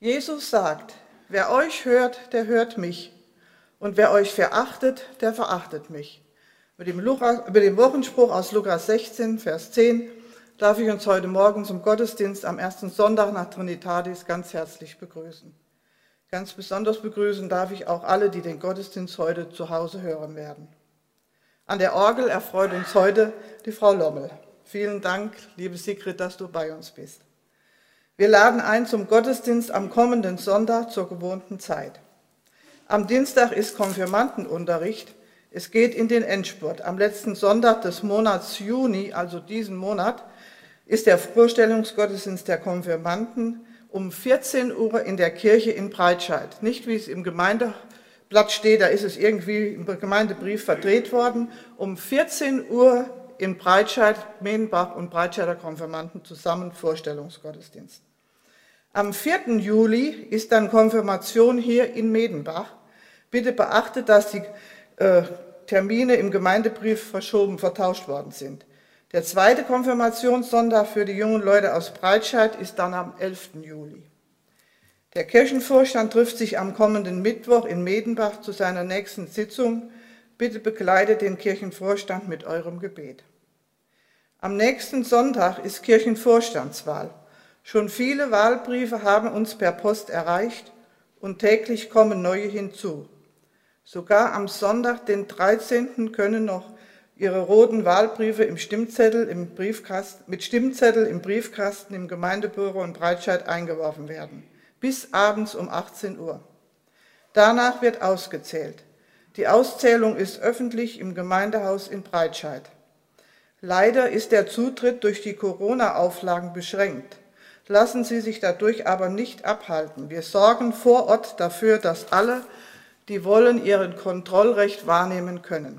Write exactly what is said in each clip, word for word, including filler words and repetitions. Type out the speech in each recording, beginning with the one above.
Jesus sagt, wer euch hört, der hört mich. Und wer euch verachtet, der verachtet mich. Mit dem, Lukas, mit dem Wochenspruch aus Lukas sechzehn, Vers zehn darf ich uns heute Morgen zum Gottesdienst am ersten Sonntag nach Trinitatis ganz herzlich begrüßen. Ganz besonders begrüßen darf ich auch alle, die den Gottesdienst heute zu Hause hören werden. An der Orgel erfreut uns heute die Frau Lommel. Vielen Dank, liebe Sigrid, dass du bei uns bist. Wir laden ein zum Gottesdienst am kommenden Sonntag zur gewohnten Zeit. Am Dienstag ist Konfirmandenunterricht. Es geht in den Endspurt. Am letzten Sonntag des Monats Juni, also diesen Monat, ist der Vorstellungsgottesdienst der Konfirmanden um vierzehn Uhr in der Kirche in Breitscheid. Nicht, wie es im Gemeindeblatt steht, da ist es irgendwie im Gemeindebrief verdreht worden. Um vierzehn Uhr in Breitscheid, Medenbach und Breitscheider Konfirmanden zusammen Vorstellungsgottesdienst. Am vierten Juli ist dann Konfirmation hier in Medenbach. Bitte beachtet, dass die äh, Termine im Gemeindebrief verschoben, vertauscht worden sind. Der zweite Konfirmationssonntag für die jungen Leute aus Breitscheid ist dann am elften Juli. Der Kirchenvorstand trifft sich am kommenden Mittwoch in Medenbach zu seiner nächsten Sitzung. Bitte begleitet den Kirchenvorstand mit eurem Gebet. Am nächsten Sonntag ist Kirchenvorstandswahl. Schon viele Wahlbriefe haben uns per Post erreicht und täglich kommen neue hinzu. Sogar am Sonntag, den dreizehnten können noch ihre roten Wahlbriefe im Stimmzettel im Briefkasten, mit Stimmzettel im Briefkasten im Gemeindebüro in Breitscheid eingeworfen werden, bis abends um achtzehn Uhr. Danach wird ausgezählt. Die Auszählung ist öffentlich im Gemeindehaus in Breitscheid. Leider ist der Zutritt durch die Corona-Auflagen beschränkt. Lassen Sie sich dadurch aber nicht abhalten. Wir sorgen vor Ort dafür, dass alle, die wollen, ihren Kontrollrecht wahrnehmen können.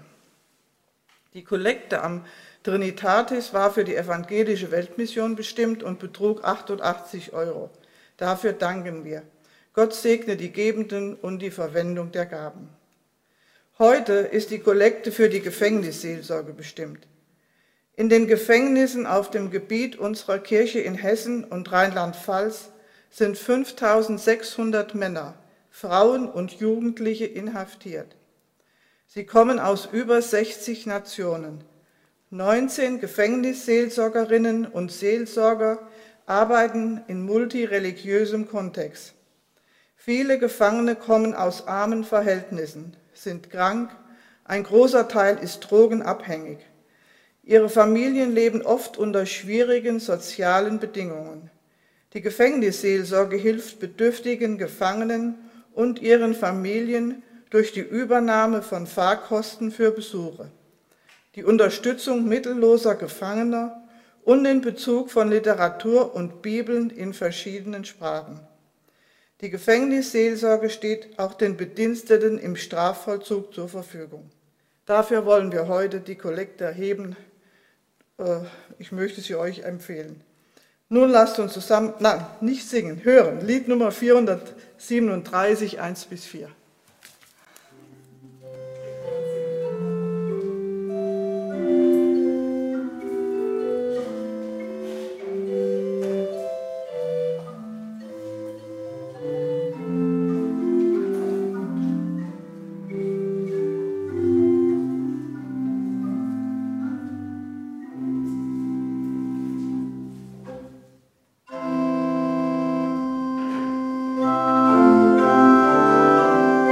Die Kollekte am Trinitatis war für die evangelische Weltmission bestimmt und betrug achtundachtzig Euro. Dafür danken wir. Gott segne die Gebenden und die Verwendung der Gaben. Heute ist die Kollekte für die Gefängnisseelsorge bestimmt. In den Gefängnissen auf dem Gebiet unserer Kirche in Hessen und Rheinland-Pfalz sind fünftausendsechshundert Männer, Frauen und Jugendliche inhaftiert. Sie kommen aus über sechzig Nationen. neunzehn Gefängnisseelsorgerinnen und Seelsorger arbeiten in multireligiösem Kontext. Viele Gefangene kommen aus armen Verhältnissen, sind krank, ein großer Teil ist drogenabhängig. Ihre Familien leben oft unter schwierigen sozialen Bedingungen. Die Gefängnisseelsorge hilft bedürftigen Gefangenen und ihren Familien durch die Übernahme von Fahrkosten für Besuche, die Unterstützung mittelloser Gefangener und den Bezug von Literatur und Bibeln in verschiedenen Sprachen. Die Gefängnisseelsorge steht auch den Bediensteten im Strafvollzug zur Verfügung. Dafür wollen wir heute die Kollekte erheben. Ich möchte sie euch empfehlen. Nun lasst uns zusammen, nein, nicht singen, hören. Lied Nummer vierhundertsiebenunddreißig, eins bis vier. Thank you.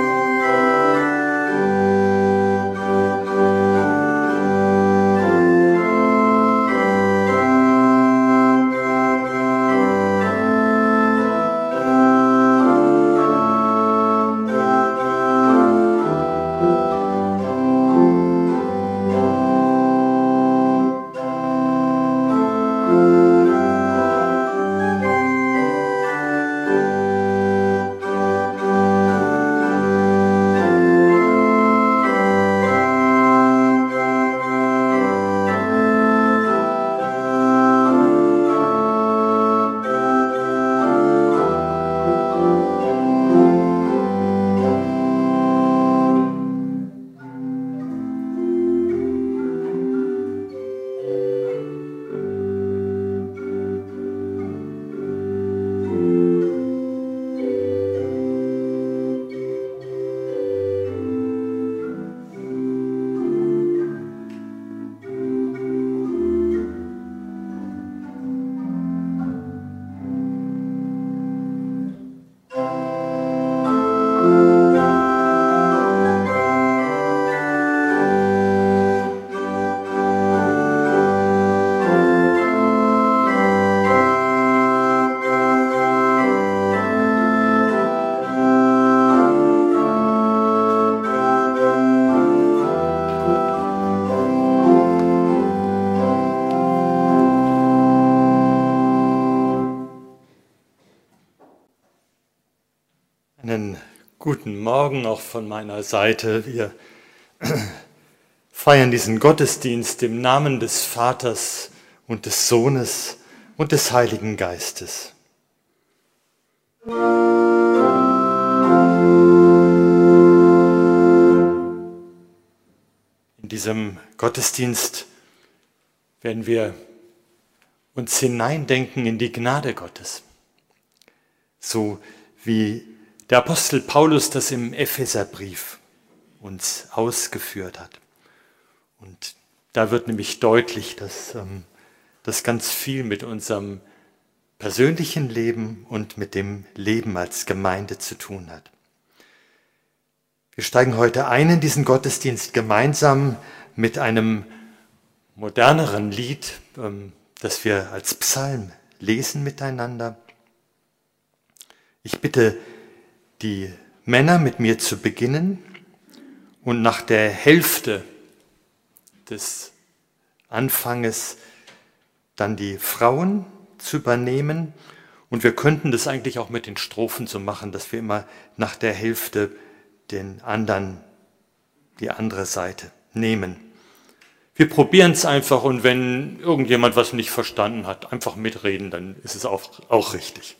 Guten Morgen auch von meiner Seite. Wir feiern diesen Gottesdienst im Namen des Vaters und des Sohnes und des Heiligen Geistes. In diesem Gottesdienst werden wir uns hineindenken in die Gnade Gottes, so wie der Apostel Paulus das im Epheserbrief uns ausgeführt hat. Und da wird nämlich deutlich, dass ähm, das ganz viel mit unserem persönlichen Leben und mit dem Leben als Gemeinde zu tun hat. Wir steigen heute ein in diesen Gottesdienst gemeinsam mit einem moderneren Lied, ähm, das wir als Psalm lesen miteinander. Ich bitte die Männer mit mir zu beginnen und nach der Hälfte des Anfanges dann die Frauen zu übernehmen. Und wir könnten das eigentlich auch mit den Strophen so machen, dass wir immer nach der Hälfte den anderen, die andere Seite nehmen. Wir probieren es einfach und wenn irgendjemand was nicht verstanden hat, einfach mitreden, dann ist es auch, auch richtig.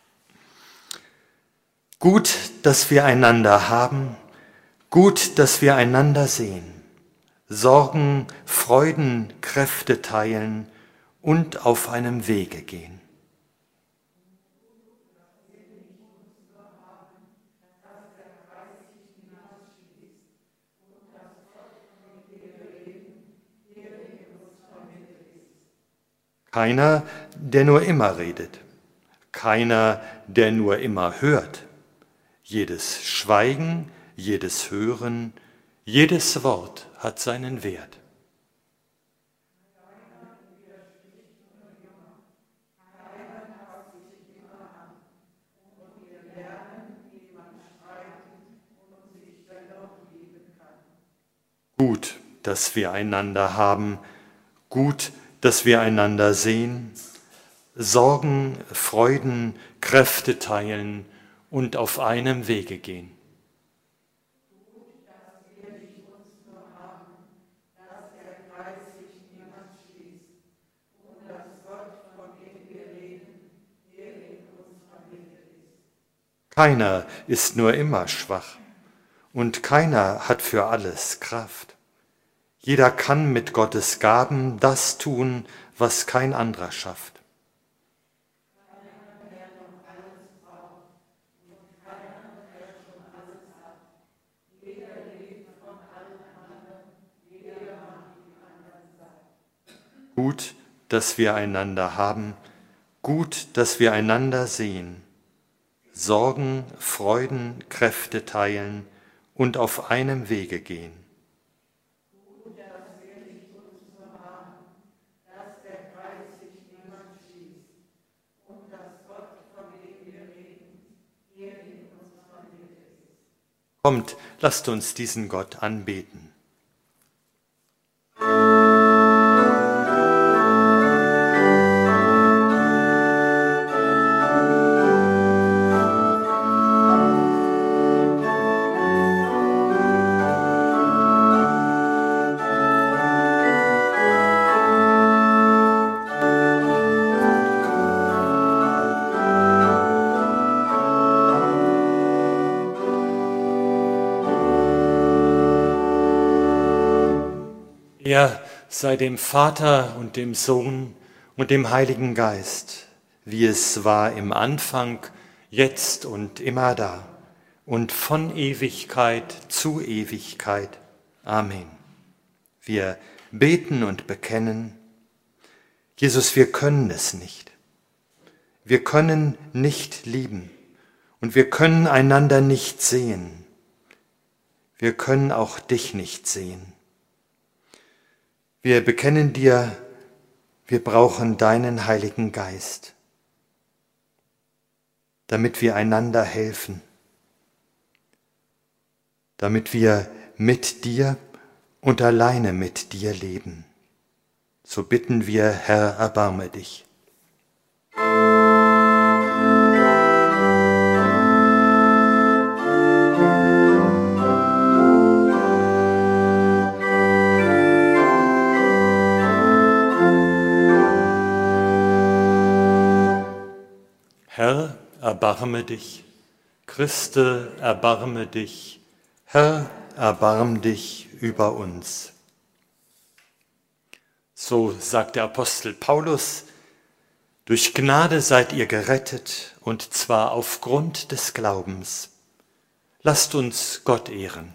Gut, dass wir einander haben, gut, dass wir einander sehen, Sorgen, Freuden, Kräfte teilen und auf einem Wege gehen. Keiner, der nur immer redet, keiner, der nur immer hört. Jedes Schweigen, jedes Hören, jedes Wort hat seinen Wert. Gut, dass wir einander haben, gut, dass wir einander sehen, Sorgen, Freuden, Kräfte teilen und auf einem Wege gehen. Keiner ist nur immer schwach und keiner hat für alles Kraft. Jeder kann mit Gottes Gaben das tun, was kein anderer schafft. Gut, dass wir einander haben, gut, dass wir einander sehen, Sorgen, Freuden, Kräfte teilen und auf einem Wege gehen. Gut, dass wir nicht uns so haben, dass der Kreis sich niemand schließt und dass Gott, von dem wir reden, hier in unserer Mitte ist. Kommt, lasst uns diesen Gott anbeten. Er sei dem Vater und dem Sohn und dem Heiligen Geist, wie es war im Anfang, jetzt und immer da und von Ewigkeit zu Ewigkeit. Amen. Wir beten und bekennen, Jesus, wir können es nicht. Wir können nicht lieben und wir können einander nicht sehen. Wir können auch dich nicht sehen. Wir bekennen dir, wir brauchen deinen Heiligen Geist, damit wir einander helfen, damit wir mit dir und alleine mit dir leben. So bitten wir, Herr, erbarme dich. Herr, erbarme dich. Christe, erbarme dich. Herr, erbarm dich über uns. So sagt der Apostel Paulus, durch Gnade seid ihr gerettet, und zwar aufgrund des Glaubens. Lasst uns Gott ehren.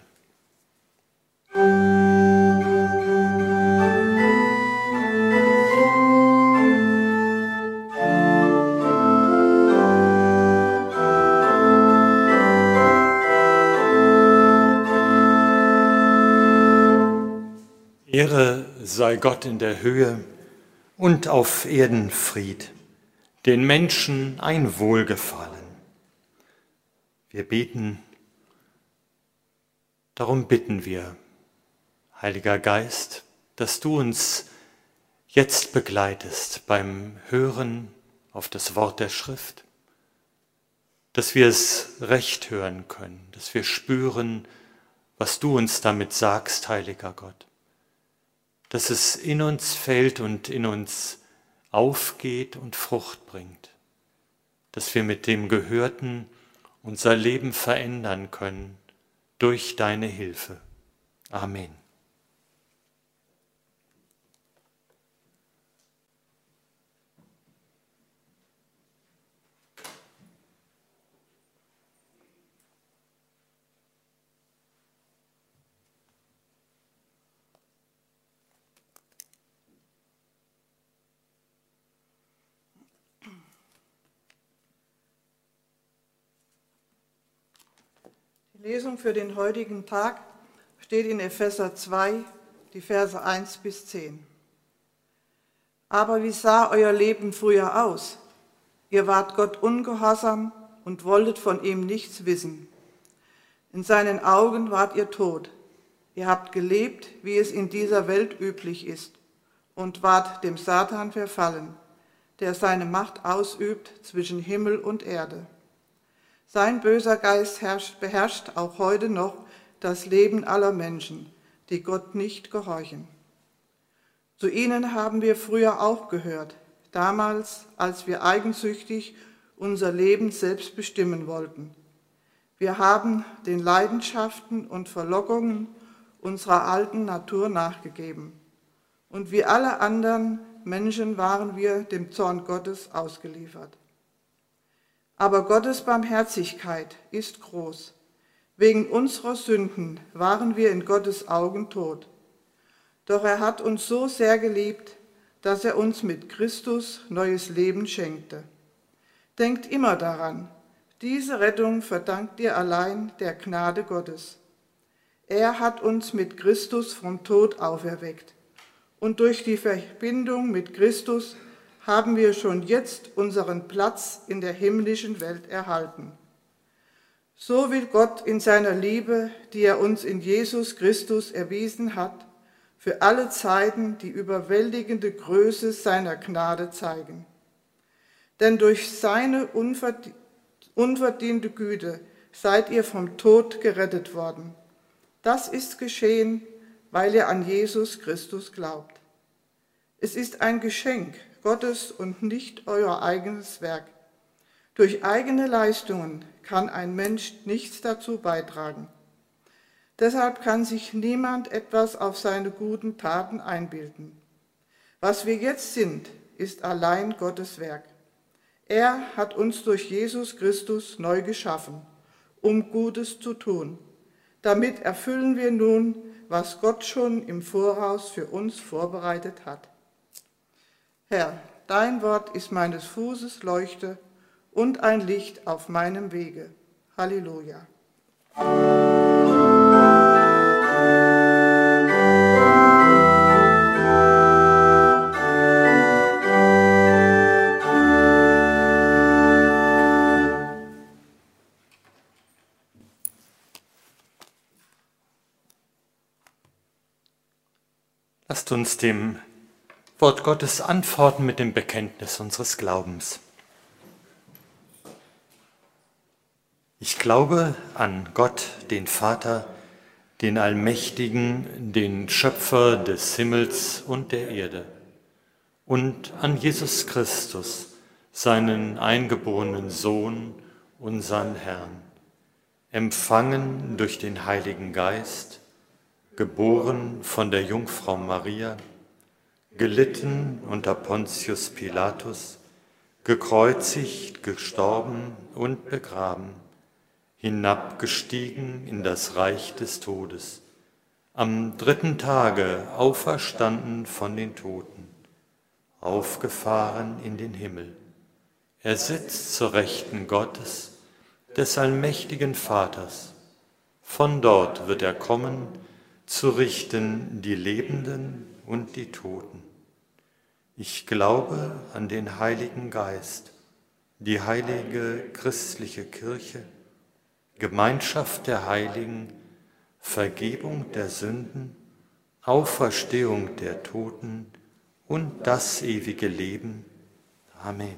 Ehre sei Gott in der Höhe und auf Erden Fried, den Menschen ein Wohlgefallen. Wir beten, darum bitten wir, Heiliger Geist, dass du uns jetzt begleitest beim Hören auf das Wort der Schrift, dass wir es recht hören können, dass wir spüren, was du uns damit sagst, Heiliger Gott. Dass es in uns fällt und in uns aufgeht und Frucht bringt, dass wir mit dem Gehörten unser Leben verändern können durch deine Hilfe. Amen. Die Lesung für den heutigen Tag steht in Epheser zwei, die Verse eins bis zehn. Aber wie sah euer Leben früher aus? Ihr wart Gott ungehorsam und wolltet von ihm nichts wissen. In seinen Augen wart ihr tot. Ihr habt gelebt, wie es in dieser Welt üblich ist, und wart dem Satan verfallen, der seine Macht ausübt zwischen Himmel und Erde. Sein böser Geist herrscht, beherrscht auch heute noch das Leben aller Menschen, die Gott nicht gehorchen. Zu ihnen haben wir früher auch gehört, damals, als wir eigensüchtig unser Leben selbst bestimmen wollten. Wir haben den Leidenschaften und Verlockungen unserer alten Natur nachgegeben. Und wie alle anderen Menschen waren wir dem Zorn Gottes ausgeliefert. Aber Gottes Barmherzigkeit ist groß. Wegen unserer Sünden waren wir in Gottes Augen tot. Doch er hat uns so sehr geliebt, dass er uns mit Christus neues Leben schenkte. Denkt immer daran, diese Rettung verdankt ihr allein der Gnade Gottes. Er hat uns mit Christus vom Tod auferweckt. Und durch die Verbindung mit Christus haben wir schon jetzt unseren Platz in der himmlischen Welt erhalten. So will Gott in seiner Liebe, die er uns in Jesus Christus erwiesen hat, für alle Zeiten die überwältigende Größe seiner Gnade zeigen. Denn durch seine unverdiente Güte seid ihr vom Tod gerettet worden. Das ist geschehen, weil ihr an Jesus Christus glaubt. Es ist ein Geschenk Gottes und nicht euer eigenes Werk. Durch eigene Leistungen kann ein Mensch nichts dazu beitragen. Deshalb kann sich niemand etwas auf seine guten Taten einbilden. Was wir jetzt sind, ist allein Gottes Werk. Er hat uns durch Jesus Christus neu geschaffen, um Gutes zu tun. Damit erfüllen wir nun, was Gott schon im Voraus für uns vorbereitet hat. Herr, dein Wort ist meines Fußes Leuchte und ein Licht auf meinem Wege. Halleluja. Lasst uns dem Wort Gottes antworten mit dem Bekenntnis unseres Glaubens. Ich glaube an Gott, den Vater, den Allmächtigen, den Schöpfer des Himmels und der Erde, und an Jesus Christus, seinen eingeborenen Sohn, unseren Herrn, empfangen durch den Heiligen Geist, geboren von der Jungfrau Maria, gelitten unter Pontius Pilatus, gekreuzigt, gestorben und begraben, hinabgestiegen in das Reich des Todes, am dritten Tage auferstanden von den Toten, aufgefahren in den Himmel. Er sitzt zur Rechten Gottes, des allmächtigen Vaters. Von dort wird er kommen, zu richten die Lebenden und die Toten. Ich glaube an den Heiligen Geist, die heilige christliche Kirche, Gemeinschaft der Heiligen, Vergebung der Sünden, Auferstehung der Toten und das ewige Leben. Amen.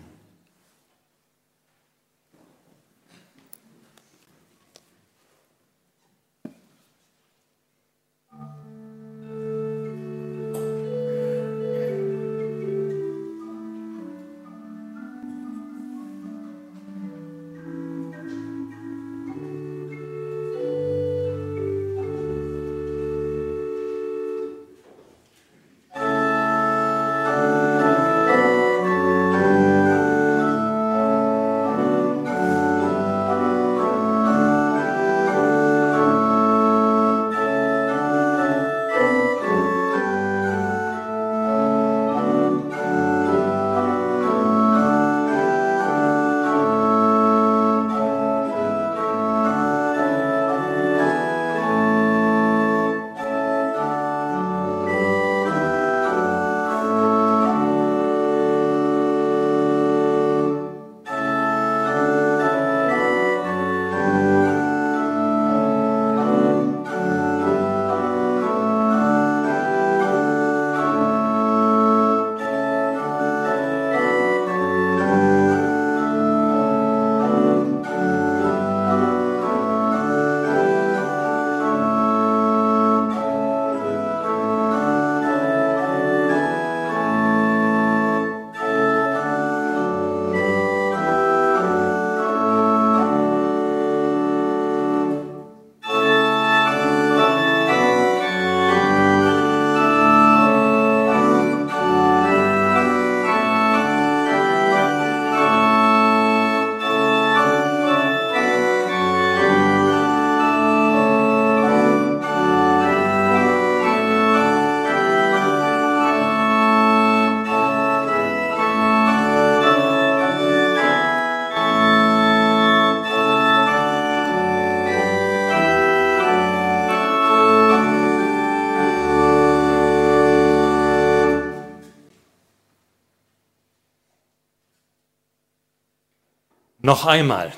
Noch einmal,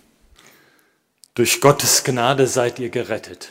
durch Gottes Gnade seid ihr gerettet.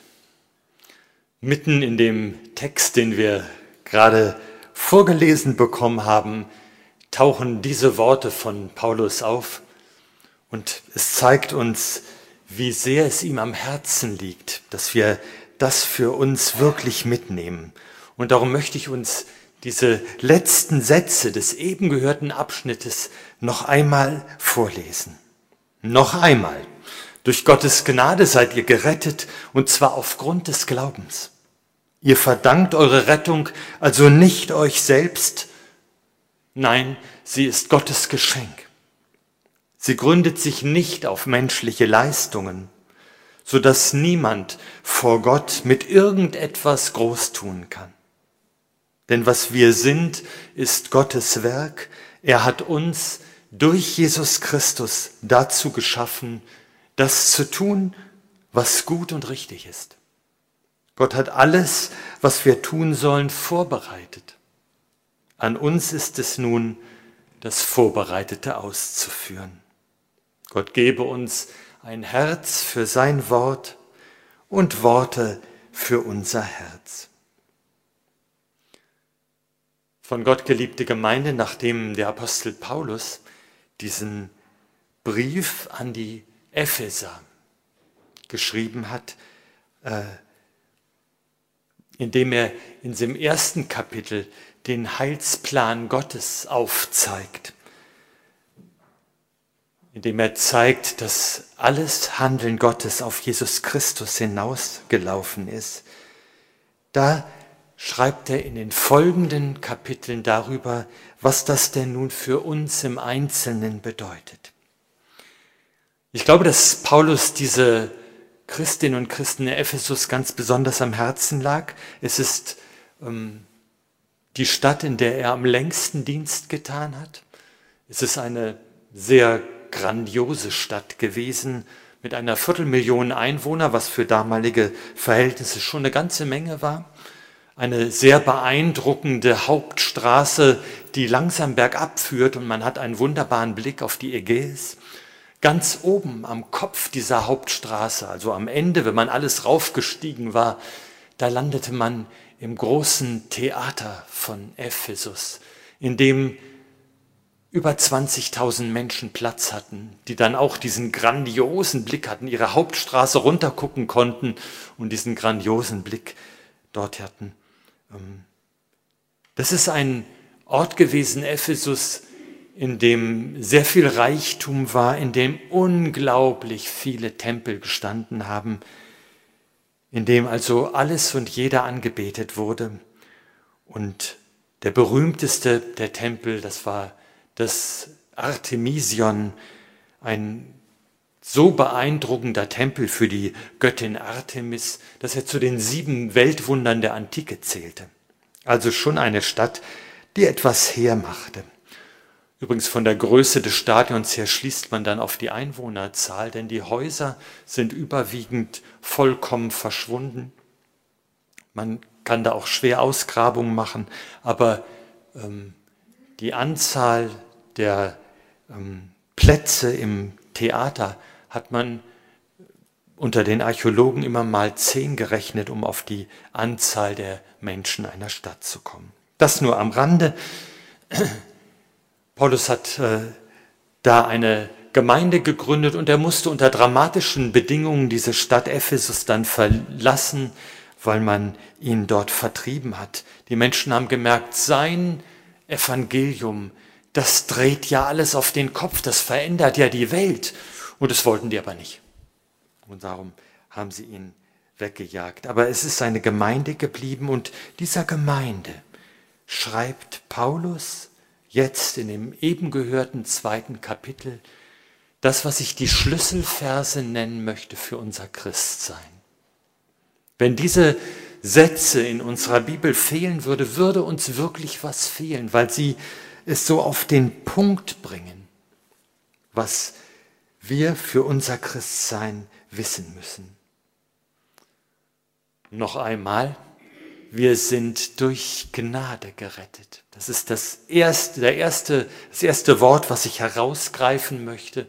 Mitten in dem Text, den wir gerade vorgelesen bekommen haben, tauchen diese Worte von Paulus auf und es zeigt uns, wie sehr es ihm am Herzen liegt, dass wir das für uns wirklich mitnehmen. Und darum möchte ich uns diese letzten Sätze des eben gehörten Abschnittes noch einmal vorlesen. Noch einmal, durch Gottes Gnade seid ihr gerettet, und zwar aufgrund des Glaubens. Ihr verdankt eure Rettung also nicht euch selbst, nein, sie ist Gottes Geschenk. Sie gründet sich nicht auf menschliche Leistungen, sodass niemand vor Gott mit irgendetwas groß tun kann. Denn was wir sind, ist Gottes Werk. Er hat uns durch Jesus Christus dazu geschaffen, das zu tun, was gut und richtig ist. Gott hat alles, was wir tun sollen, vorbereitet. An uns ist es nun, das Vorbereitete auszuführen. Gott gebe uns ein Herz für sein Wort und Worte für unser Herz. Von Gott geliebte Gemeinde, nachdem der Apostel Paulus diesen Brief an die Epheser geschrieben hat, äh, indem er in dem ersten Kapitel den Heilsplan Gottes aufzeigt, indem er zeigt, dass alles Handeln Gottes auf Jesus Christus hinausgelaufen ist. Da schreibt er in den folgenden Kapiteln darüber, was das denn nun für uns im Einzelnen bedeutet. Ich glaube, dass Paulus diese Christinnen und Christen in Ephesus ganz besonders am Herzen lag. Es ist ähm, die Stadt, in der er am längsten Dienst getan hat. Es ist eine sehr grandiose Stadt gewesen mit einer Viertelmillion Einwohner, was für damalige Verhältnisse schon eine ganze Menge war. Eine sehr beeindruckende Hauptstraße, die langsam bergab führt und man hat einen wunderbaren Blick auf die Ägäis. Ganz oben am Kopf dieser Hauptstraße, also am Ende, wenn man alles raufgestiegen war, da landete man im großen Theater von Ephesus, in dem über zwanzigtausend Menschen Platz hatten, die dann auch diesen grandiosen Blick hatten, ihre Hauptstraße runtergucken konnten und diesen grandiosen Blick dort hatten. Das ist ein Ort gewesen, Ephesus, in dem sehr viel Reichtum war, in dem unglaublich viele Tempel gestanden haben, in dem also alles und jeder angebetet wurde. Und der berühmteste der Tempel, das war das Artemision, ein so beeindruckender Tempel für die Göttin Artemis, dass er zu den sieben Weltwundern der Antike zählte. Also schon eine Stadt, die etwas hermachte. Übrigens von der Größe des Stadions her schließt man dann auf die Einwohnerzahl, denn die Häuser sind überwiegend vollkommen verschwunden. Man kann da auch schwer Ausgrabungen machen, aber ähm, die Anzahl der ähm, Plätze im Theater hat man unter den Archäologen immer mal zehn gerechnet, um auf die Anzahl der Menschen einer Stadt zu kommen. Das nur am Rande. Paulus hat äh, da eine Gemeinde gegründet und er musste unter dramatischen Bedingungen diese Stadt Ephesus dann verlassen, weil man ihn dort vertrieben hat. Die Menschen haben gemerkt, sein Evangelium, das dreht ja alles auf den Kopf, das verändert ja die Welt. Und das wollten die aber nicht. Und darum haben sie ihn weggejagt. Aber es ist eine Gemeinde geblieben und dieser Gemeinde schreibt Paulus jetzt in dem eben gehörten zweiten Kapitel das, was ich die Schlüsselverse nennen möchte für unser Christsein. Wenn diese Sätze in unserer Bibel fehlen würde, würde uns wirklich was fehlen, weil sie es so auf den Punkt bringen, was wir für unser Christsein wissen müssen. Noch einmal, wir sind durch Gnade gerettet. Das ist das erste, der erste, das erste Wort, was ich herausgreifen möchte,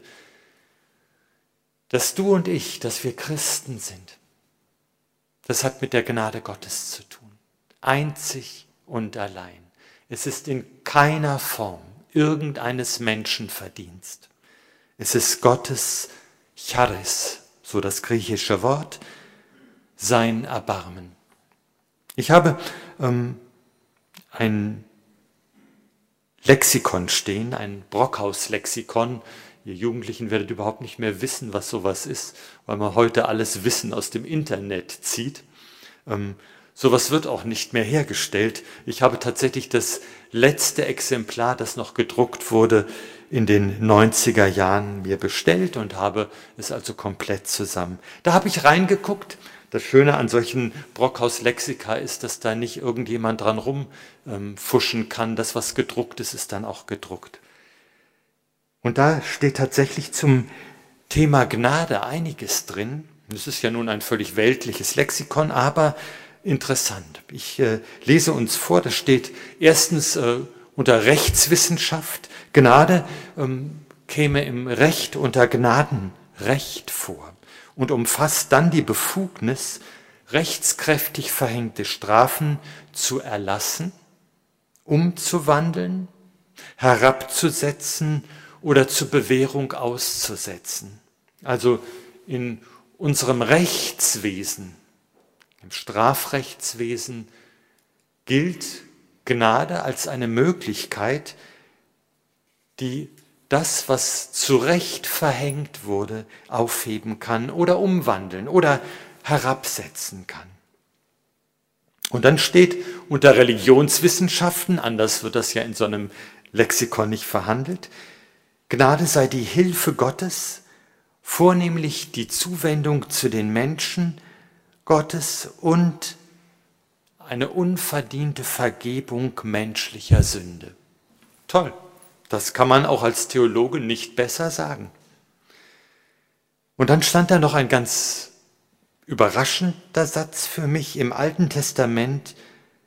dass du und ich, dass wir Christen sind. Das hat mit der Gnade Gottes zu tun. Einzig und allein. Es ist in keiner Form irgendeines Menschen Verdienst. Es ist Gottes Charis, so das griechische Wort, sein Erbarmen. Ich habe ähm, ein Lexikon stehen, ein Brockhaus-Lexikon. Ihr Jugendlichen werdet überhaupt nicht mehr wissen, was sowas ist, weil man heute alles Wissen aus dem Internet zieht. Ähm, sowas wird auch nicht mehr hergestellt. Ich habe tatsächlich das letzte Exemplar, das noch gedruckt wurde, in den neunziger Jahren mir bestellt und habe es also komplett zusammen. Da habe ich reingeguckt. Das Schöne an solchen Brockhaus-Lexika ist, dass da nicht irgendjemand dran rumfuschen kann. Das, was gedruckt ist, ist dann auch gedruckt. Und da steht tatsächlich zum Thema Gnade einiges drin. Das ist ja nun ein völlig weltliches Lexikon, aber interessant. Ich äh, lese uns vor, da steht erstens äh, unter Rechtswissenschaft, Gnade ähm, käme im Recht unter Gnadenrecht vor und umfasst dann die Befugnis, rechtskräftig verhängte Strafen zu erlassen, umzuwandeln, herabzusetzen oder zur Bewährung auszusetzen. Also in unserem Rechtswesen, im Strafrechtswesen, gilt Gnade als eine Möglichkeit, die das, was zu Recht verhängt wurde, aufheben kann oder umwandeln oder herabsetzen kann. Und dann steht unter Religionswissenschaften, anders wird das ja in so einem Lexikon nicht verhandelt, Gnade sei die Hilfe Gottes, vornehmlich die Zuwendung zu den Menschen Gottes und eine unverdiente Vergebung menschlicher Sünde. Toll, das kann man auch als Theologe nicht besser sagen. Und dann stand da noch ein ganz überraschender Satz für mich. Im Alten Testament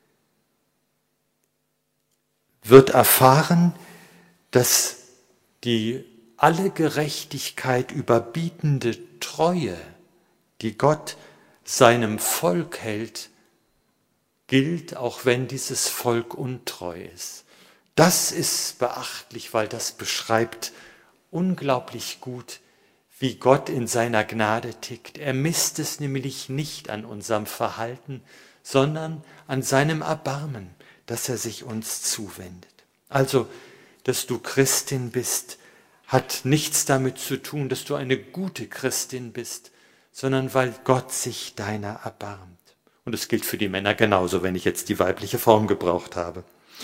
wird erfahren, dass die alle Gerechtigkeit überbietende Treue, die Gott seinem Volk hält, gilt, auch wenn dieses Volk untreu ist. Das ist beachtlich, weil das beschreibt unglaublich gut, wie Gott in seiner Gnade tickt. Er misst es nämlich nicht an unserem Verhalten, sondern an seinem Erbarmen, dass er sich uns zuwendet. Also, dass du Christin bist, hat nichts damit zu tun, dass du eine gute Christin bist, sondern weil Gott sich deiner erbarmt. Und es gilt für die Männer genauso, wenn ich jetzt die weibliche Form gebraucht habe.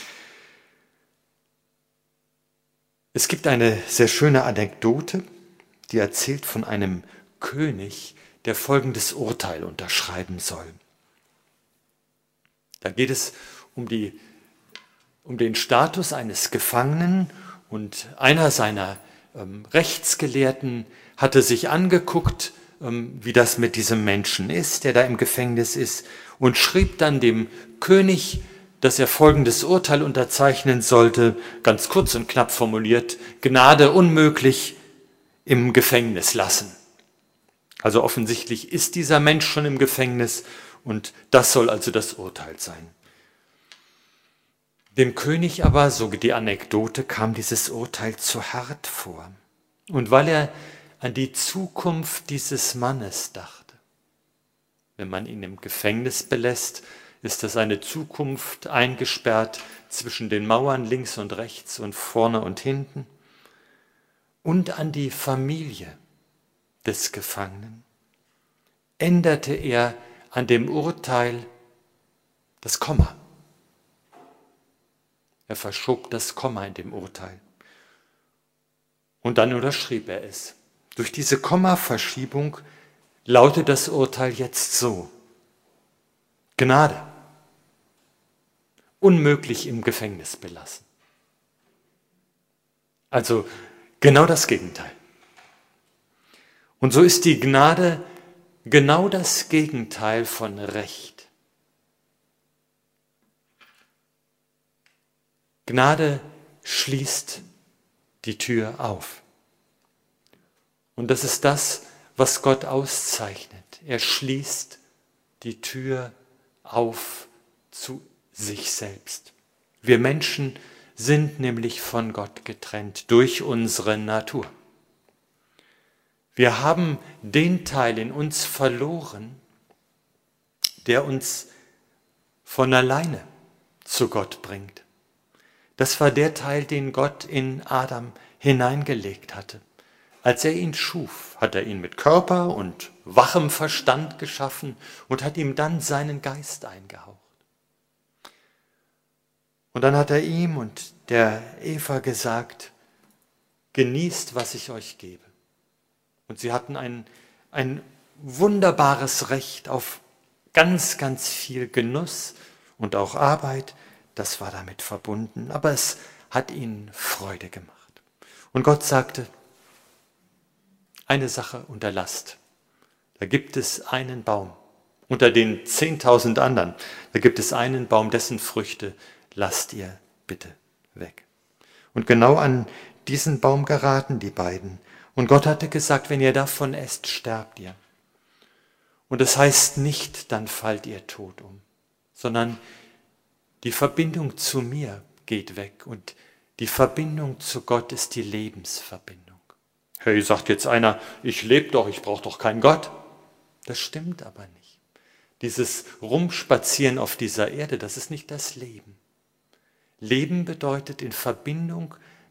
Es gibt eine sehr schöne Anekdote, die erzählt von einem König, der folgendes Urteil unterschreiben soll. Da geht es um, die, um den Status eines Gefangenen und einer seiner ähm, Rechtsgelehrten hatte sich angeguckt, ähm, wie das mit diesem Menschen ist, der da im Gefängnis ist, und schrieb dann dem König, dass er folgendes Urteil unterzeichnen sollte, ganz kurz und knapp formuliert: Gnade unmöglich, im Gefängnis lassen. Also offensichtlich ist dieser Mensch schon im Gefängnis und das soll also das Urteil sein. Dem König aber, so die Anekdote, kam dieses Urteil zu hart vor. Und weil er an die Zukunft dieses Mannes dachte, wenn man ihn im Gefängnis belässt, ist das eine Zukunft eingesperrt zwischen den Mauern links und rechts und vorne und hinten, und an die Familie des Gefangenen, änderte er an dem Urteil das Komma. Er verschob das Komma in dem Urteil. Und dann unterschrieb er es. Durch diese Kommaverschiebung lautet das Urteil jetzt so: Gnade, unmöglich im Gefängnis belassen. Also genau das Gegenteil. Und so ist die Gnade genau das Gegenteil von Recht. Gnade schließt die Tür auf. Und das ist das, was Gott auszeichnet. Er schließt die Tür auf zu sich selbst. Wir Menschen sind nämlich von Gott getrennt durch unsere Natur. Wir haben den Teil in uns verloren, der uns von alleine zu Gott bringt. Das war der Teil, den Gott in Adam hineingelegt hatte. Als er ihn schuf, hat er ihn mit Körper und wachem Verstand geschaffen und hat ihm dann seinen Geist eingehaucht. Und dann hat er ihm und der Eva gesagt: Genießt, was ich euch gebe. Und sie hatten ein, ein wunderbares Recht auf ganz, ganz viel Genuss und auch Arbeit. Das war damit verbunden, aber es hat ihnen Freude gemacht. Und Gott sagte: Eine Sache unterlasst. Da gibt es einen Baum unter den zehntausend anderen. Da gibt es einen Baum, dessen Früchte lasst ihr bitte weg. Und genau an diesen Baum geraten die beiden. Und Gott hatte gesagt: Wenn ihr davon esst, sterbt ihr. Und das heißt nicht, dann fallt ihr tot um, sondern die Verbindung zu mir geht weg und die Verbindung zu Gott ist die Lebensverbindung. Hey, sagt jetzt einer, ich lebe doch, ich brauche doch keinen Gott. Das stimmt aber nicht. Dieses Rumspazieren auf dieser Erde, das ist nicht das Leben. Leben bedeutet, in Verbindung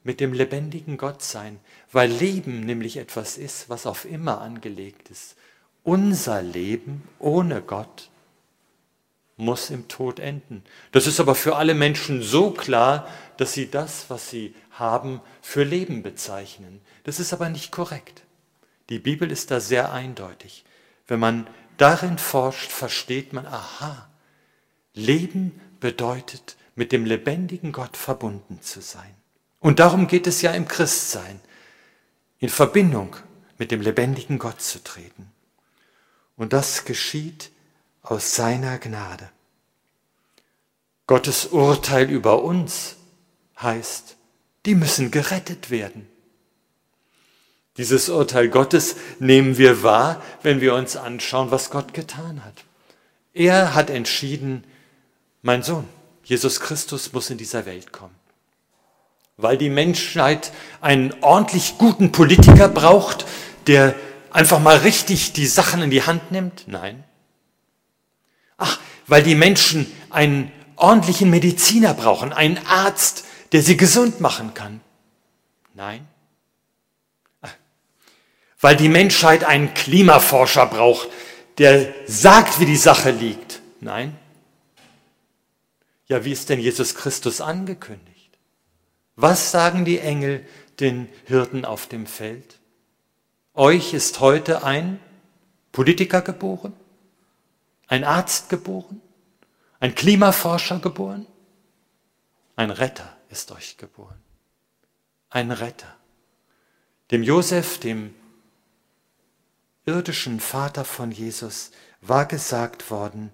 mit dem lebendigen Gott sein, weil Leben nämlich etwas ist, was auf immer angelegt ist. Unser Leben ohne Gott muss im Tod enden. Das ist aber für alle Menschen so klar, dass sie das, was sie haben, für Leben bezeichnen. Das ist aber nicht korrekt. Die Bibel ist da sehr eindeutig. Wenn man darin forscht, versteht man, aha, Leben bedeutet, mit dem lebendigen Gott verbunden zu sein. Und darum geht es ja im Christsein, in Verbindung mit dem lebendigen Gott zu treten. Und das geschieht aus seiner Gnade. Gottes Urteil über uns heißt, die müssen gerettet werden. Dieses Urteil Gottes nehmen wir wahr, wenn wir uns anschauen, was Gott getan hat. Er hat entschieden, mein Sohn, Jesus Christus muss in dieser Welt kommen. Weil die Menschheit einen ordentlich guten Politiker braucht, der einfach mal richtig die Sachen in die Hand nimmt? Nein. Ach, weil die Menschen einen ordentlichen Mediziner brauchen, einen Arzt, der sie gesund machen kann? Nein. Ach, weil die Menschheit einen Klimaforscher braucht, der sagt, wie die Sache liegt? Nein. Ja, wie ist denn Jesus Christus angekündigt? Was sagen die Engel den Hirten auf dem Feld? Euch ist heute ein Politiker geboren, ein Arzt geboren, ein Klimaforscher geboren, ein Retter ist euch geboren. Ein Retter. Dem Josef, dem irdischen Vater von Jesus, war gesagt worden,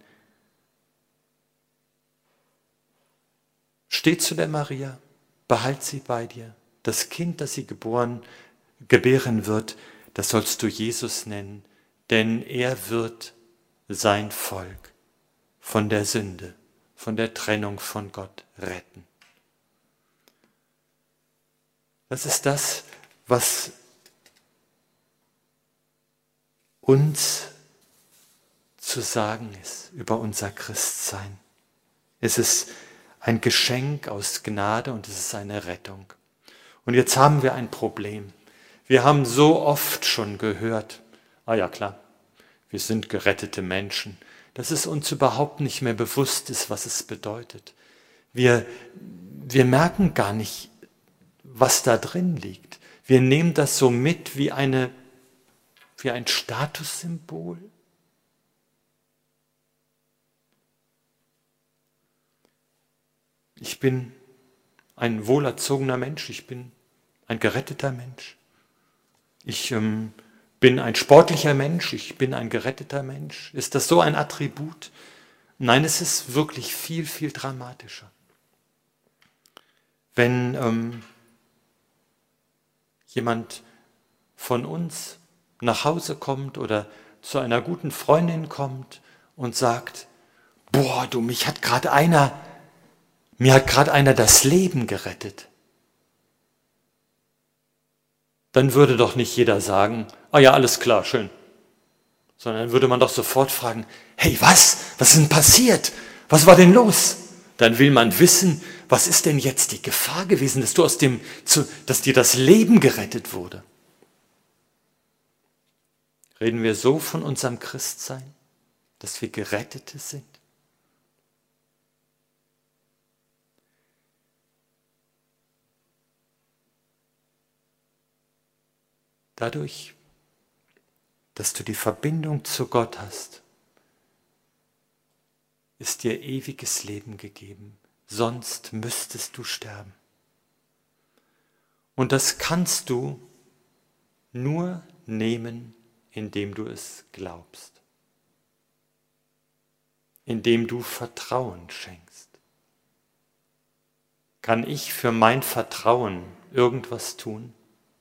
steh zu der Maria, behalt sie bei dir. Das Kind, das sie geboren, gebären wird, das sollst du Jesus nennen, denn er wird sein Volk von der Sünde, von der Trennung von Gott retten. Das ist das, was uns zu sagen ist über unser Christsein. Es ist ein Geschenk aus Gnade und es ist eine Rettung. Und jetzt haben wir ein Problem. Wir haben so oft schon gehört, ah ja klar, wir sind gerettete Menschen, dass es uns überhaupt nicht mehr bewusst ist, was es bedeutet. Wir, wir merken gar nicht, was da drin liegt. Wir nehmen das so mit wie, eine, wie ein Statussymbol. Ich bin ein wohlerzogener Mensch, ich bin ein geretteter Mensch. Ich ähm, bin ein sportlicher Mensch, ich bin ein geretteter Mensch. Ist das so ein Attribut? Nein, es ist wirklich viel, viel dramatischer. Wenn ähm, jemand von uns nach Hause kommt oder zu einer guten Freundin kommt und sagt, boah, du, mich hat gerade einer, mir hat gerade einer das Leben gerettet. Dann würde doch nicht jeder sagen, ah ja, alles klar, schön. Sondern dann würde man doch sofort fragen, hey, was? Was ist denn passiert? Was war denn los? Dann will man wissen, was ist denn jetzt die Gefahr gewesen, dass du aus dem, dass dir das Leben gerettet wurde? Reden wir so von unserem Christsein, dass wir Gerettete sind? Dadurch, dass du die Verbindung zu Gott hast, ist dir ewiges Leben gegeben, sonst müsstest du sterben. Und das kannst du nur nehmen, indem du es glaubst, indem du Vertrauen schenkst. Kann ich für mein Vertrauen irgendwas tun?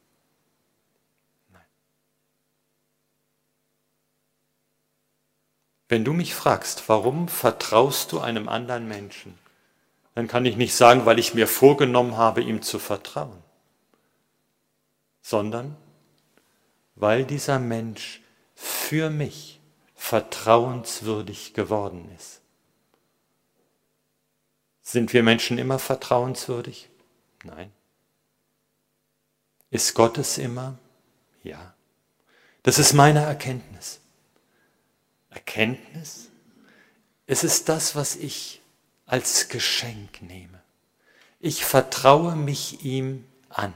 Wenn du mich fragst, warum vertraust du einem anderen Menschen, dann kann ich nicht sagen, weil ich mir vorgenommen habe, ihm zu vertrauen, sondern weil dieser Mensch für mich vertrauenswürdig geworden ist. Sind wir Menschen immer vertrauenswürdig? Nein. Ist Gott es immer? Ja. Das ist meine Erkenntnis. Erkenntnis? Es ist das, was ich als Geschenk nehme. Ich vertraue mich ihm an.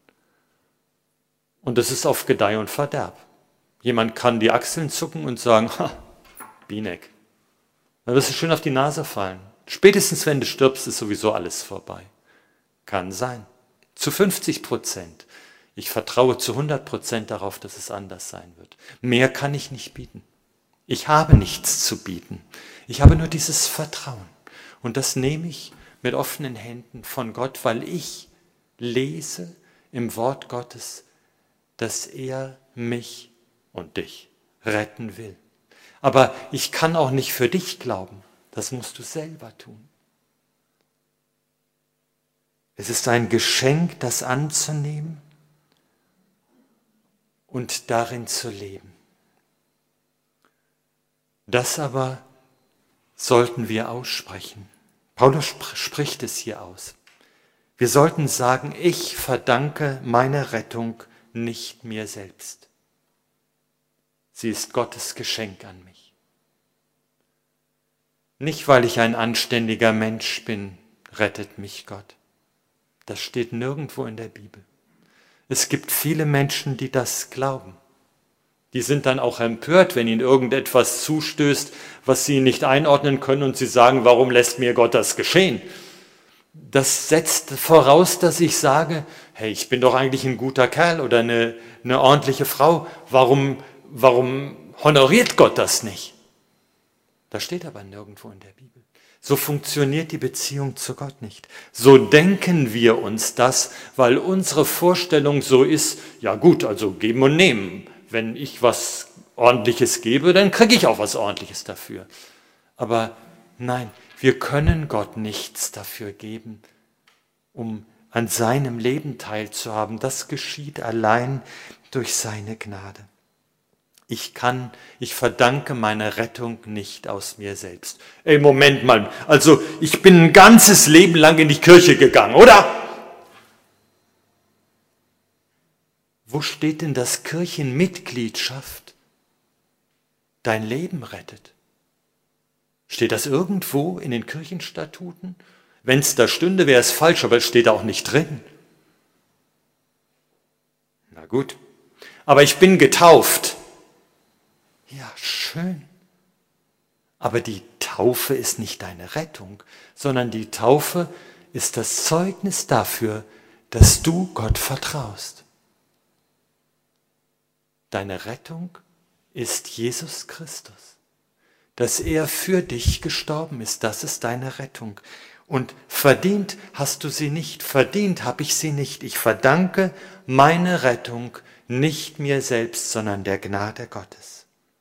Und das ist auf Gedeih und Verderb. Jemand kann die Achseln zucken und sagen, ha, Binek. Dann wirst du schön auf die Nase fallen. Spätestens wenn du stirbst, ist sowieso alles vorbei. Kann sein. Zu fünfzig Prozent. Ich vertraue zu hundert Prozent darauf, dass es anders sein wird. Mehr kann ich nicht bieten. Ich habe nichts zu bieten. Ich habe nur dieses Vertrauen. Und das nehme ich mit offenen Händen von Gott, weil ich lese im Wort Gottes, dass er mich und dich retten will. Aber ich kann auch nicht für dich glauben. Das musst du selber tun. Es ist ein Geschenk, das anzunehmen und darin zu leben. Das aber sollten wir aussprechen. Paulus spricht es hier aus. Wir sollten sagen, ich verdanke meine Rettung nicht mir selbst. Sie ist Gottes Geschenk an mich. Nicht, weil ich ein anständiger Mensch bin, rettet mich Gott. Das steht nirgendwo in der Bibel. Es gibt viele Menschen, die das glauben. Die sind dann auch empört, wenn ihnen irgendetwas zustößt, was sie nicht einordnen können und sie sagen, warum lässt mir Gott das geschehen? Das setzt voraus, dass ich sage, hey, ich bin doch eigentlich ein guter Kerl oder eine, eine ordentliche Frau. Warum, warum honoriert Gott das nicht? Das steht aber nirgendwo in der Bibel. So funktioniert die Beziehung zu Gott nicht. So denken wir uns das, weil unsere Vorstellung so ist, ja gut, also geben und nehmen. Wenn ich was Ordentliches gebe, dann kriege ich auch was Ordentliches dafür. Aber nein, wir können Gott nichts dafür geben, um an seinem Leben teilzuhaben. Das geschieht allein durch seine Gnade. Ich kann, ich verdanke meine Rettung nicht aus mir selbst. Ey, Moment mal, also ich bin ein ganzes Leben lang in die Kirche gegangen, oder? Wo steht denn, dass Kirchenmitgliedschaft dein Leben rettet? Steht das irgendwo in den Kirchenstatuten? Wenn es da stünde, wäre es falsch, aber es steht auch nicht drin. Na gut, aber ich bin getauft. Ja, schön. Aber die Taufe ist nicht deine Rettung, sondern die Taufe ist das Zeugnis dafür, dass du Gott vertraust. Deine Rettung ist Jesus Christus. Dass er für dich gestorben ist, das ist deine Rettung. Und verdient hast du sie nicht, verdient habe ich sie nicht. Ich verdanke meine Rettung nicht mir selbst, sondern der Gnade Gottes.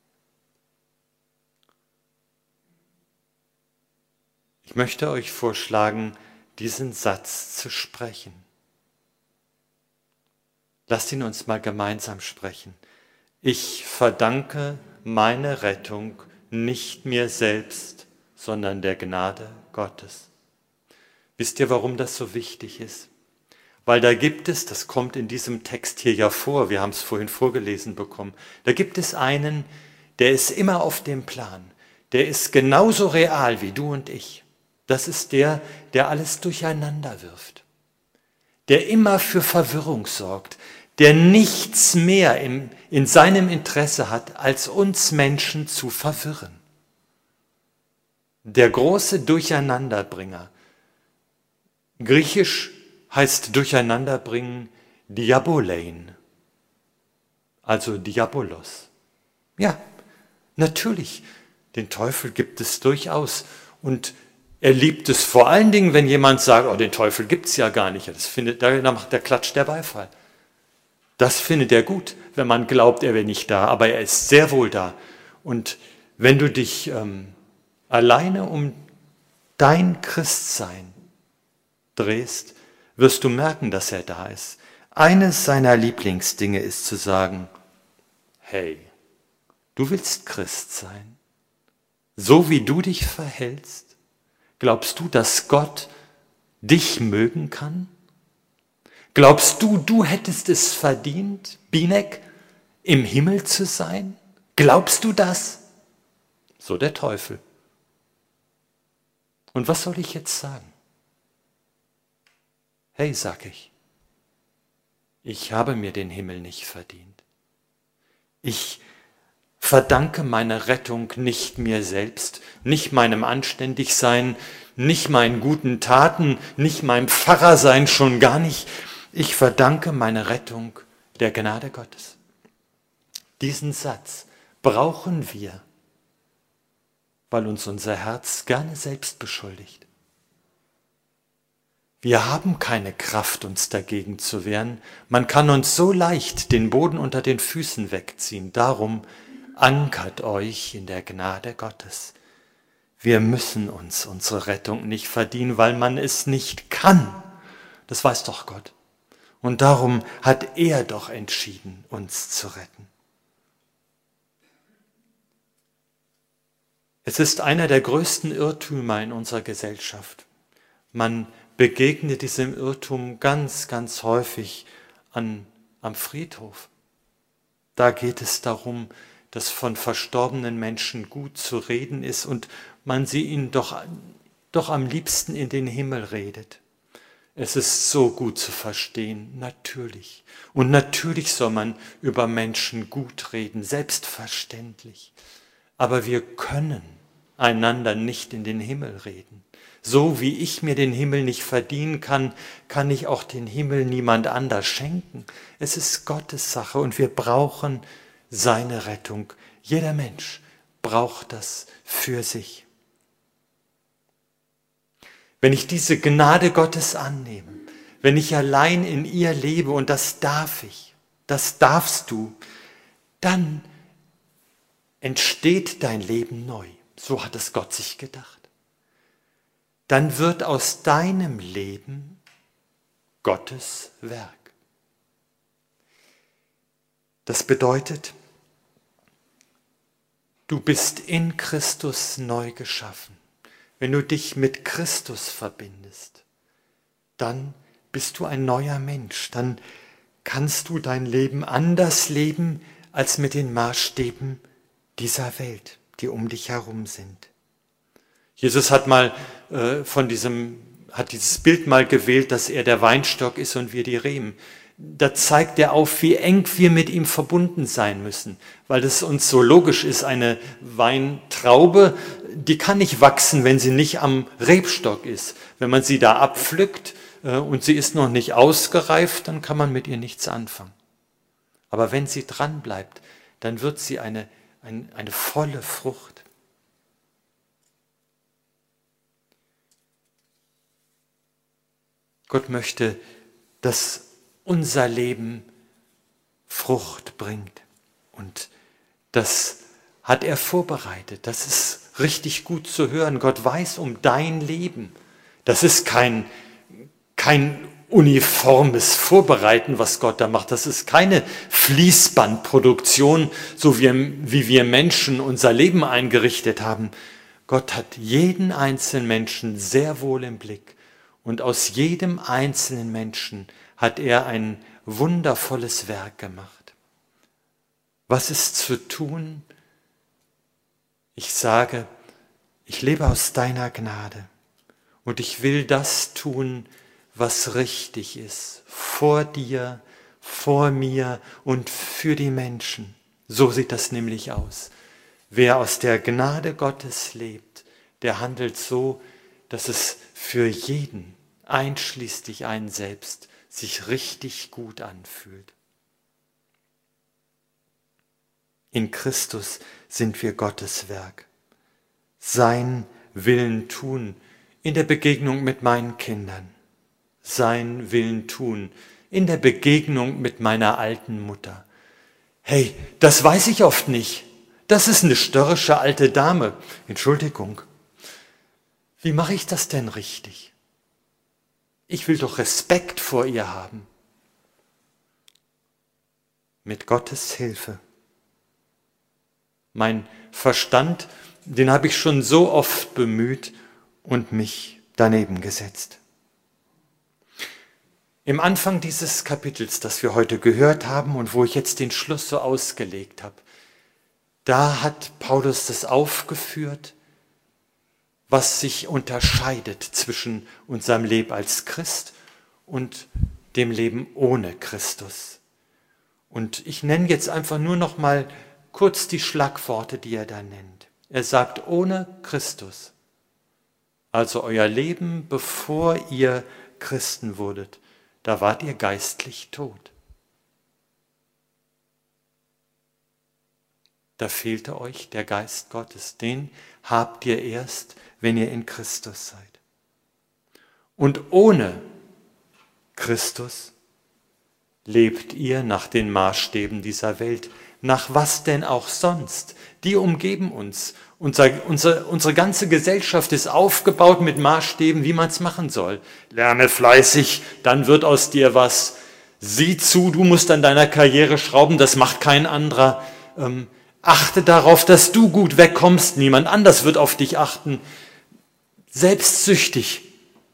Ich möchte euch vorschlagen, diesen Satz zu sprechen. Lasst ihn uns mal gemeinsam sprechen. Ich verdanke meine Rettung nicht mir selbst, sondern der Gnade Gottes. Wisst ihr, warum das so wichtig ist? Weil da gibt es, das kommt in diesem Text hier ja vor, wir haben es vorhin vorgelesen bekommen, da gibt es einen, der ist immer auf dem Plan, der ist genauso real wie du und ich. Das ist der, der alles durcheinander wirft, der immer für Verwirrung sorgt, der nichts mehr im, in seinem Interesse hat, als uns Menschen zu verwirren. Der große Durcheinanderbringer. Griechisch heißt Durcheinanderbringen Diabolein, also Diabolos. Ja, natürlich, den Teufel gibt es durchaus und er liebt es vor allen Dingen, wenn jemand sagt, oh, den Teufel gibt es ja gar nicht. Das findet, da macht der Klatsch der Beifall. Das findet er gut, wenn man glaubt, er wäre nicht da, aber er ist sehr wohl da. Und wenn du dich ähm, alleine um dein Christsein drehst, wirst du merken, dass er da ist. Eines seiner Lieblingsdinge ist zu sagen, hey, du willst Christ sein, so wie du dich verhältst. Glaubst du, dass Gott dich mögen kann? Glaubst du, du hättest es verdient, Binek, im Himmel zu sein? Glaubst du das? So der Teufel. Und was soll ich jetzt sagen? Hey, sag ich, ich habe mir den Himmel nicht verdient. Ich verdanke meine Rettung nicht mir selbst, nicht meinem Anständigsein, nicht meinen guten Taten, nicht meinem Pfarrersein, schon gar nicht. Ich verdanke meine Rettung der Gnade Gottes. Diesen Satz brauchen wir, weil uns unser Herz gerne selbst beschuldigt. Wir haben keine Kraft, uns dagegen zu wehren. Man kann uns so leicht den Boden unter den Füßen wegziehen. Darum ankert euch in der Gnade Gottes. Wir müssen uns unsere Rettung nicht verdienen, weil man es nicht kann. Das weiß doch Gott. Und darum hat er doch entschieden, uns zu retten. Es ist einer der größten Irrtümer in unserer Gesellschaft. Man begegnet diesem Irrtum ganz, ganz häufig an, am Friedhof. Da geht es darum, dass von verstorbenen Menschen gut zu reden ist und man sie ihnen doch, doch am liebsten in den Himmel redet. Es ist so gut zu verstehen, natürlich. Und natürlich soll man über Menschen gut reden, selbstverständlich. Aber wir können einander nicht in den Himmel reden. So wie ich mir den Himmel nicht verdienen kann, kann ich auch den Himmel niemand anders schenken. Es ist Gottes Sache und wir brauchen seine Rettung. Jeder Mensch braucht das für sich. Wenn ich diese Gnade Gottes annehme, wenn ich allein in ihr lebe, und das darf ich, das darfst du, dann entsteht dein Leben neu. So hat es Gott sich gedacht. Dann wird aus deinem Leben Gottes Werk. Das bedeutet, du bist in Christus neu geschaffen. Wenn du dich mit Christus verbindest, dann bist du ein neuer Mensch. Dann kannst du dein Leben anders leben als mit den Maßstäben dieser Welt, die um dich herum sind. Jesus hat mal äh, von diesem, hat dieses Bild mal gewählt, dass er der Weinstock ist und wir die Reben. Da zeigt er auf, wie eng wir mit ihm verbunden sein müssen, weil es uns so logisch ist, eine Weintraube, die kann nicht wachsen, wenn sie nicht am Rebstock ist. Wenn man sie da abpflückt äh, und sie ist noch nicht ausgereift, dann kann man mit ihr nichts anfangen. Aber wenn sie dran bleibt, dann wird sie eine, ein, eine volle Frucht. Gott möchte, dass unser Leben Frucht bringt. Und das hat er vorbereitet. Das ist richtig gut zu hören. Gott weiß um dein Leben. Das ist kein, kein uniformes Vorbereiten, was Gott da macht. Das ist keine Fließbandproduktion, so wie, wie wir Menschen unser Leben eingerichtet haben. Gott hat jeden einzelnen Menschen sehr wohl im Blick. Und aus jedem einzelnen Menschen hat er ein wundervolles Werk gemacht. Was ist zu tun? Ich sage, ich lebe aus deiner Gnade und ich will das tun, was richtig ist, vor dir, vor mir und für die Menschen. So sieht das nämlich aus. Wer aus der Gnade Gottes lebt, der handelt so, dass es für jeden, einschließlich einen selbst, sich richtig gut anfühlt. In Christus sind wir Gottes Werk. Sein Willen tun in der Begegnung mit meinen Kindern. Sein Willen tun in der Begegnung mit meiner alten Mutter. Hey, das weiß ich oft nicht. Das ist eine störrische alte Dame. Entschuldigung. Wie mache ich das denn richtig? Ich will doch Respekt vor ihr haben. Mit Gottes Hilfe. Mein Verstand, den habe ich schon so oft bemüht und mich daneben gesetzt. Im Anfang dieses Kapitels, das wir heute gehört haben und wo ich jetzt den Schluss so ausgelegt habe, da hat Paulus das aufgeführt, was sich unterscheidet zwischen unserem Leben als Christ und dem Leben ohne Christus. Und ich nenne jetzt einfach nur noch mal kurz die Schlagworte, die er da nennt. Er sagt, ohne Christus, also euer Leben, bevor ihr Christen wurdet, da wart ihr geistlich tot. Da fehlte euch der Geist Gottes. Den habt ihr erst, wenn ihr in Christus seid. Und ohne Christus lebt ihr nach den Maßstäben dieser Welt. Nach was denn auch sonst? Die umgeben uns. Unser, unser, unsere ganze Gesellschaft ist aufgebaut mit Maßstäben, wie man es machen soll. Lerne fleißig, dann wird aus dir was. Sieh zu, du musst an deiner Karriere schrauben, das macht kein anderer. Ähm, achte darauf, dass du gut wegkommst, niemand anders wird auf dich achten. Selbstsüchtig,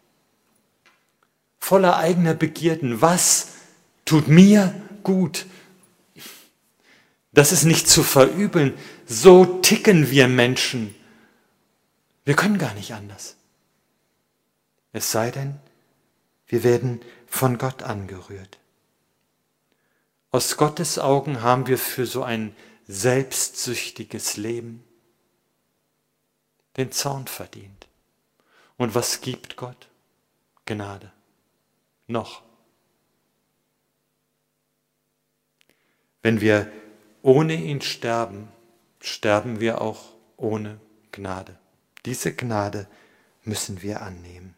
voller eigener Begierden. Was tut mir gut? Das ist nicht zu verübeln. So ticken wir Menschen. Wir können gar nicht anders. Es sei denn, wir werden von Gott angerührt. Aus Gottes Augen haben wir für so ein selbstsüchtiges Leben den Zorn verdient. Und was gibt Gott? Gnade. Noch. Wenn wir ohne ihn sterben, sterben wir auch ohne Gnade. Diese Gnade müssen wir annehmen.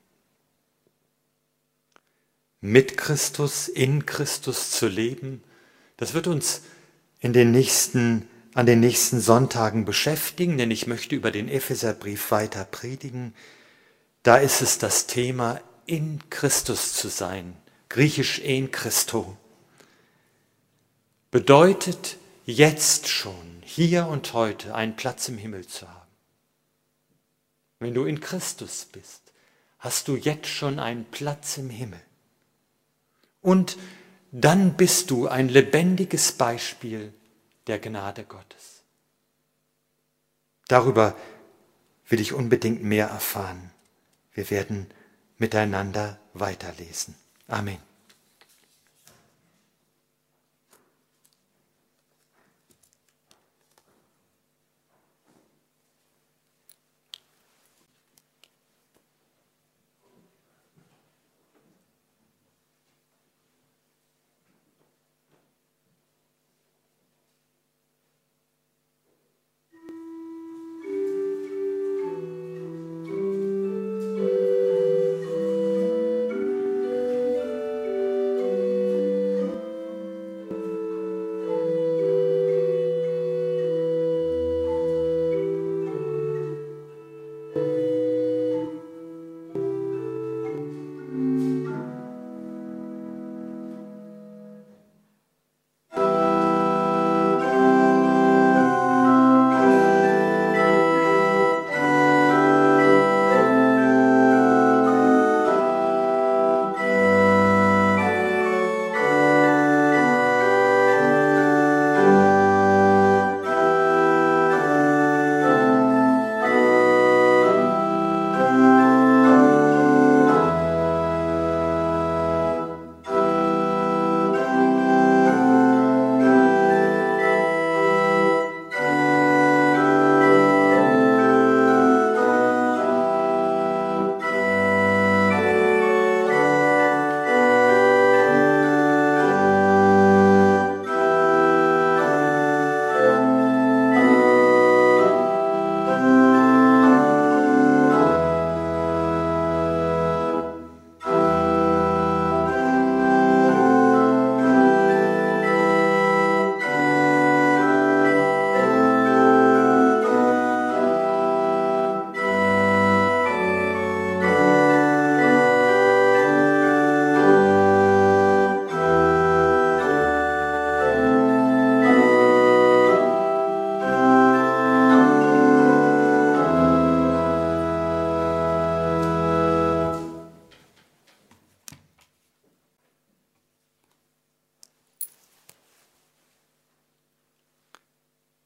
Mit Christus, in Christus zu leben, das wird uns in den nächsten, an den nächsten Sonntagen beschäftigen, denn ich möchte über den Epheserbrief weiter predigen. Da ist es das Thema, in Christus zu sein, griechisch en Christo. Bedeutet jetzt schon, hier und heute, einen Platz im Himmel zu haben. Wenn du in Christus bist, hast du jetzt schon einen Platz im Himmel. Und dann bist du ein lebendiges Beispiel der Gnade Gottes. Darüber will ich unbedingt mehr erfahren. Wir werden miteinander weiterlesen. Amen.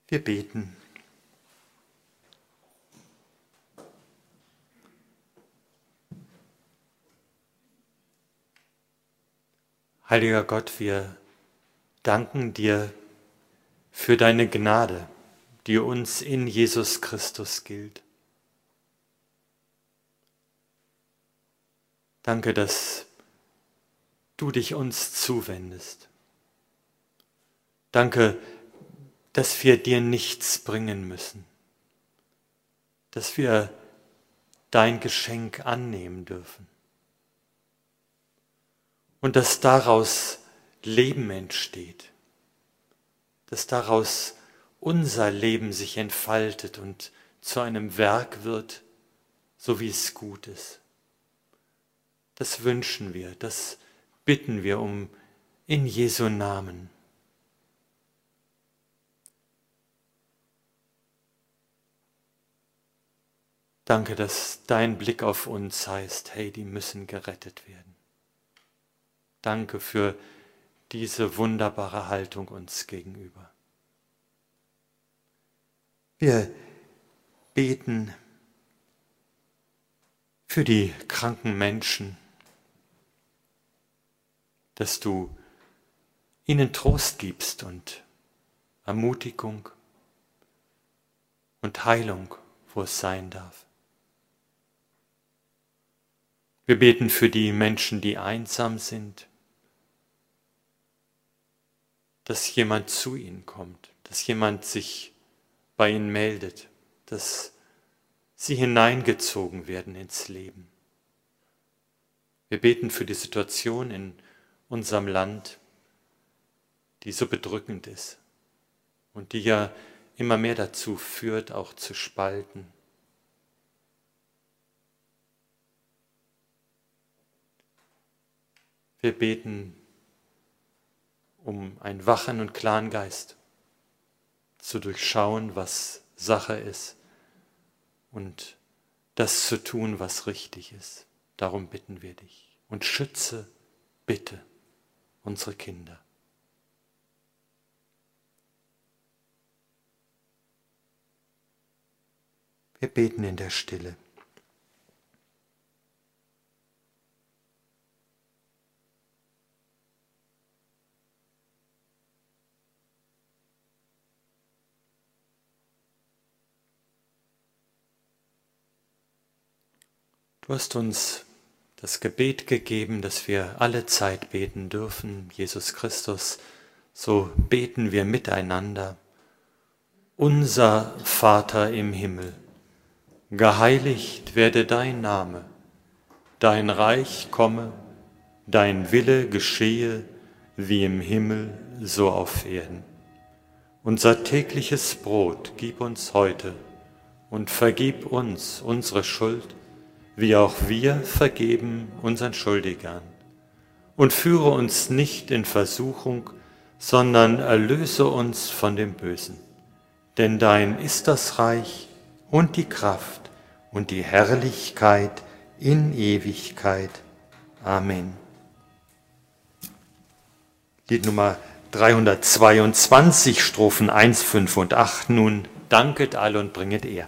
Wir beten. Heiliger Gott, wir danken dir für deine Gnade, die uns in Jesus Christus gilt. Danke, dass du dich uns zuwendest. Danke, dass wir dir nichts bringen müssen, dass wir dein Geschenk annehmen dürfen und dass daraus Leben entsteht, dass daraus unser Leben sich entfaltet und zu einem Werk wird, so wie es gut ist. Das wünschen wir, das bitten wir um in Jesu Namen. Danke, dass dein Blick auf uns heißt, hey, die müssen gerettet werden. Danke für diese wunderbare Haltung uns gegenüber. Wir beten für die kranken Menschen, dass du ihnen Trost gibst und Ermutigung und Heilung, wo es sein darf. Wir beten für die Menschen, die einsam sind, dass jemand zu ihnen kommt, dass jemand sich bei ihnen meldet, dass sie hineingezogen werden ins Leben. Wir beten für die Situation in unserem Land, die so bedrückend ist und die ja immer mehr dazu führt, auch zu spalten. Wir beten um einen wachen und klaren Geist, zu durchschauen, was Sache ist und das zu tun, was richtig ist. Darum bitten wir dich. Und schütze bitte unsere Kinder. Wir beten in der Stille. Du hast uns das Gebet gegeben, dass wir alle Zeit beten dürfen, Jesus Christus. So beten wir miteinander. Unser Vater im Himmel, geheiligt werde dein Name, dein Reich komme, dein Wille geschehe, wie im Himmel, so auf Erden. Unser tägliches Brot gib uns heute und vergib uns unsere Schuld, wie auch wir vergeben unseren Schuldigern. Und führe uns nicht in Versuchung, sondern erlöse uns von dem Bösen. Denn dein ist das Reich und die Kraft und die Herrlichkeit in Ewigkeit. Amen. Lied Nummer dreihundertzweiundzwanzig, Strophen eins, fünf und acht nun. Danket all und bringet Ehr.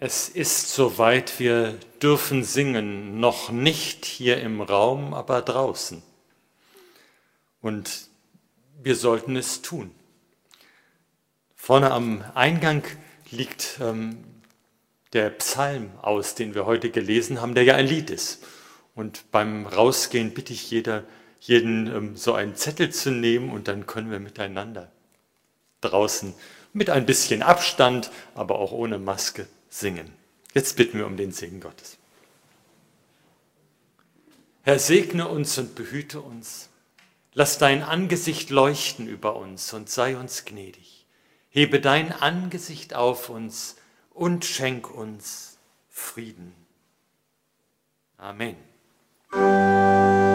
Es ist soweit, wir dürfen singen, noch nicht hier im Raum, aber draußen. Und wir sollten es tun. Vorne am Eingang liegt ähm, der Psalm aus, den wir heute gelesen haben, der ja ein Lied ist. Und beim Rausgehen bitte ich jeder, jeden ähm, so einen Zettel zu nehmen und dann können wir miteinander draußen mit ein bisschen Abstand, aber auch ohne Maske singen. Jetzt bitten wir um den Segen Gottes. Herr, segne uns und behüte uns. Lass dein Angesicht leuchten über uns und sei uns gnädig. Hebe dein Angesicht auf uns und schenk uns Frieden. Amen.